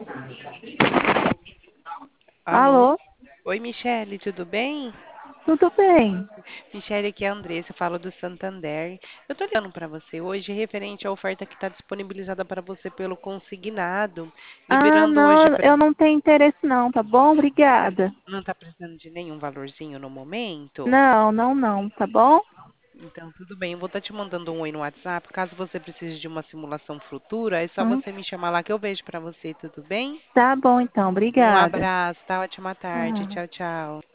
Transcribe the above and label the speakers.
Speaker 1: Alô?
Speaker 2: Alô?
Speaker 1: Oi, Michele, tudo bem?
Speaker 2: Tudo bem?
Speaker 1: Michele, aqui é a Andressa, falo do Santander. Eu tô ligando para você hoje referente à oferta que está disponibilizada para você pelo consignado,
Speaker 2: Ah,
Speaker 1: liberando hoje
Speaker 2: não,
Speaker 1: para...
Speaker 2: eu não tenho interesse não, tá bom? Obrigada.
Speaker 1: Não está precisando de nenhum valorzinho no momento?
Speaker 2: Não, tá bom?
Speaker 1: Então, tudo bem, eu vou estar te mandando um oi no WhatsApp. Caso você precise de uma simulação futura, é só
Speaker 2: Hum,
Speaker 1: você me chamar lá que eu vejo para você, tudo bem?
Speaker 2: Tá bom então,
Speaker 1: Um
Speaker 2: obrigada.
Speaker 1: abraço, tá? Ótima tarde.
Speaker 2: Ah.
Speaker 1: Tchau, tchau.